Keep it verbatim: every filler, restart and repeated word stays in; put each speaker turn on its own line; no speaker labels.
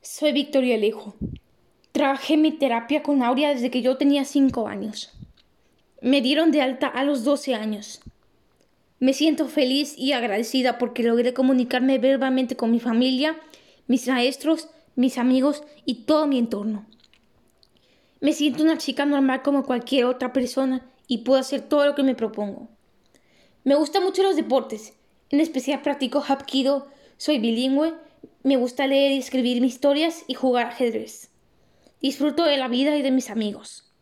Soy Victoria Alejo. Trabajé en mi terapia con Aurea desde que yo tenía cinco años. Me dieron de alta a los doce años. Me siento feliz y agradecida porque logré comunicarme verbalmente con mi familia, mis maestros, mis amigos y todo mi entorno. Me siento una chica normal como cualquier otra persona y puedo hacer todo lo que me propongo. Me gustan mucho los deportes, en especial practico hapkido, soy bilingüe, me gusta leer y escribir mis historias y jugar ajedrez. Disfruto de la vida y de mis amigos.